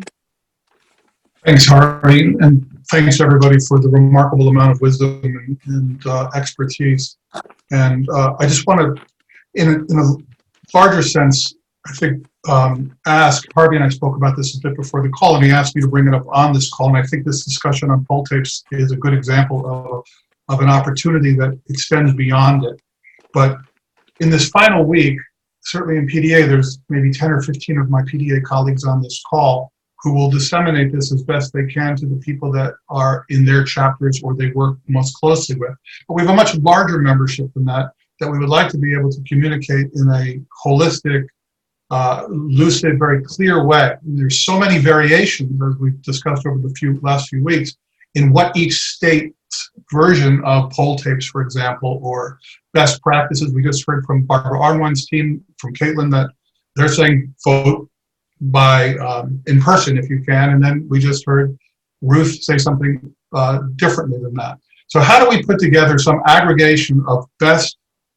Thanks, Harvey, and thanks everybody for the remarkable amount of wisdom and, and uh, expertise. And uh, I just want to, in a, in a larger sense, I think um, ask, Harvey and I spoke about this a bit before the call, and he asked me to bring it up on this call, and I think this discussion on poll tapes is a good example of, of an opportunity that extends beyond it. But in this final week, certainly in P D A, there's maybe ten or fifteen of my P D A colleagues on this call who will disseminate this as best they can to the people that are in their chapters or they work most closely with. But we have a much larger membership than that, that we would like to be able to communicate in a holistic, uh, lucid, very clear way. And there's so many variations, as we've discussed over the few last few weeks, in what each state's version of poll tapes, for example, or best practices. We just heard from Barbara Arnwine's team, from Caitlin, that they're saying vote by um, in person if you can, and then we just heard Ruth say something uh, differently than that. So how do we put together some aggregation of best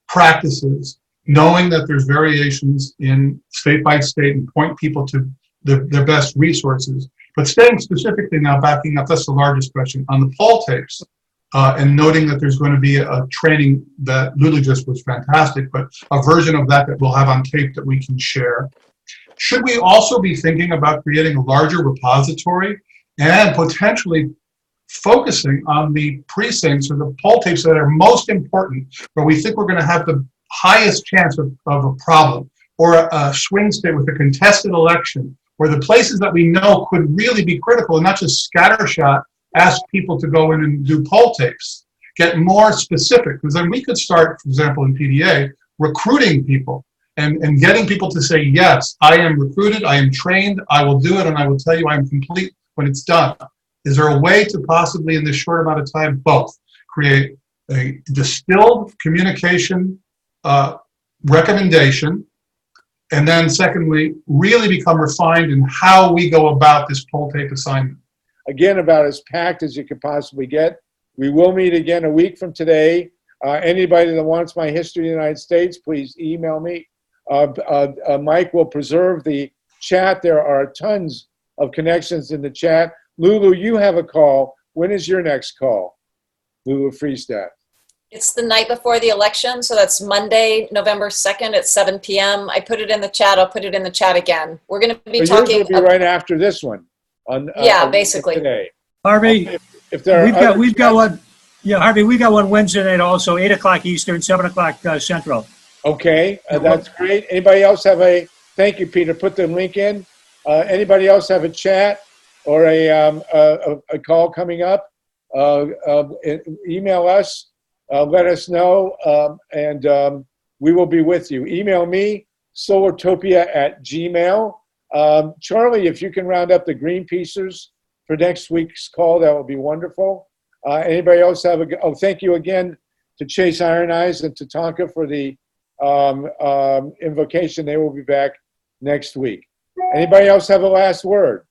practices, knowing that there's variations in state by state and point people to the, their best resources. But staying specifically now, backing up, that's the largest question, on the poll tapes, uh, and noting that there's going to be a, a training that Lulu just was fantastic, but a version of that that we'll have on tape that we can share. Should we also be thinking about creating a larger repository and potentially focusing on the precincts or the poll tapes that are most important, where we think we're going to have the highest chance of, of a problem, or a, a swing state with a contested election, or the places that we know could really be critical, and not just scattershot, ask people to go in and do poll tapes. Get more specific, because then we could start, for example, in P D A, recruiting people and, and getting people to say, yes, I am recruited, I am trained, I will do it, and I will tell you I am complete when it's done. Is there a way to possibly, in this short amount of time, both create a distilled communication uh, recommendation, and then secondly, really become refined in how we go about this poll tape assignment? Again, about as packed as you could possibly get. We will meet again a week from today. Uh, anybody that wants my history of the United States, please email me. Uh, uh, uh, Mike will preserve the chat. There are tons of connections in the chat. Lulu, you have a call. When is your next call? Lulu Friestadt. It's the night before the election, so that's Monday, November second at seven p m I put it in the chat. I'll put it in the chat again. We're going to be So talking. yours will be right after this one. On, uh, Yeah, on basically. Today. Harvey, If, if there are we've got other we've got chats- one. Yeah, Harvey, we've got one Wednesday night also, eight o'clock Eastern, seven o'clock uh, Central. Okay, uh, that's great. Anybody else have a, thank you, Peter, put the link in. Uh, anybody else have a chat or a, um, a, a- a call coming up? Uh, uh, e- email us, uh, let us know, um, and um, we will be with you. Email me, solartopia at gmail. Um, Charlie, if you can round up the Greenpeacers for next week's call, that would be wonderful. Uh, anybody else have a, g- oh, thank you again to Chase Iron Eyes and to Tonka for the um, um, invocation. They will be back next week. Anybody else have a last word?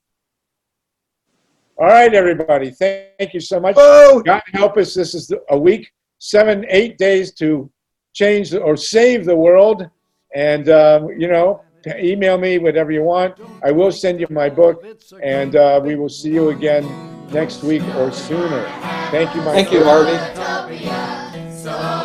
All right, everybody. Thank you so much. God help us. This is a week, seven, eight days to change or save the world. And, um, you know, email me whatever you want. I will send you my book. And uh, we will see you again next week or sooner. Thank you, my Thank you, friend. Harvey.